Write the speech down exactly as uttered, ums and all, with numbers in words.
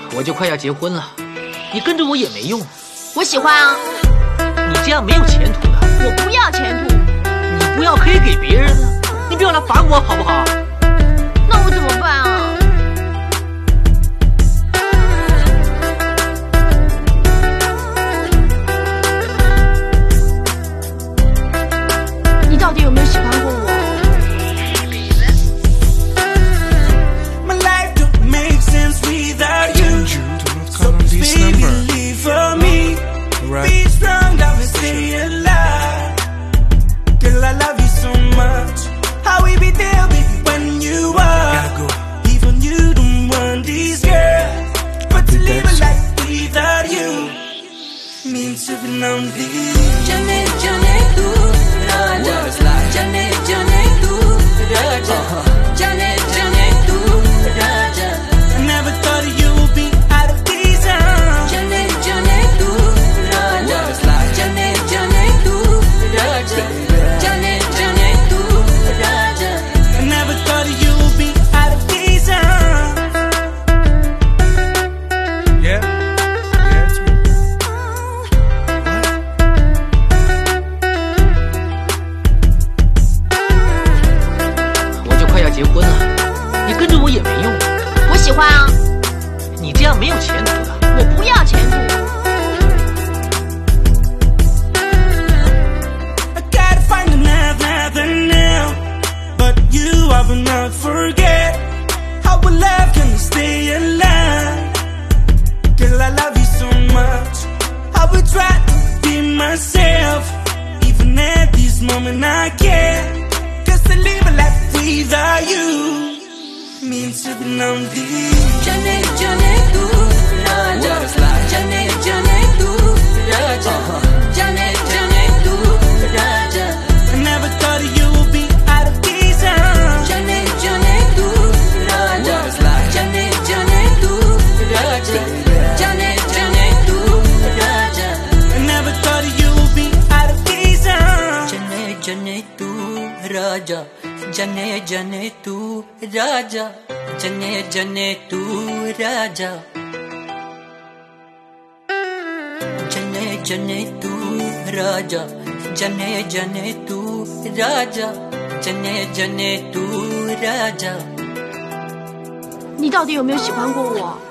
我就快要结婚了，你跟着我也没用。 我喜欢啊。 你这样没有前途的。 我不要前途。 你不要可以给别人啊，你不要来烦我好不好？ 那我怎么办啊？你到底有没有喜欢过我？ Be strong, don't stay alive. Girl, I love you so much. How we be there, baby, when you are. Go. Even you don't want these girls, but to live a life without you means to be lonely. Jane, Jane, tu raja. Jane, Jane, tu raja. Jane, Jane, tu raja. I never thought you would be out of these arms. Jane, Jane, tu raja. Jane, Jane, tu raja. Jane, Jane, tu raja. I never thought you would be out of these arms. Yeah, yeah, it's me. What? 我就快要结婚了，你跟着我也没用。 我喜欢啊。 你这样没有前途的。 我不要前途。 I will not forget how our love can stay alive. Girl, I love you so much. I will try to be myself. Even at this moment I can't. Cause to live a life without you means to be lonely. Jane, Jane, tu raja. Jane, Jane, tu raja. Jane, Jane, tu raja. I never thought you would be out of these arms. Jane, Jane, tu raja. Jane, Jane, tu raja. Jane, Jane, tu raja. I never thought you would be out of these arms. Jane, Jane, tu raja. Jane, Jane, tu raja. Jane, Jane, tu raja. Jane, Jane, tu raja. Jane, Jane, tu raja. Jane, Jane, tu raja. 你到底有没有喜欢过我？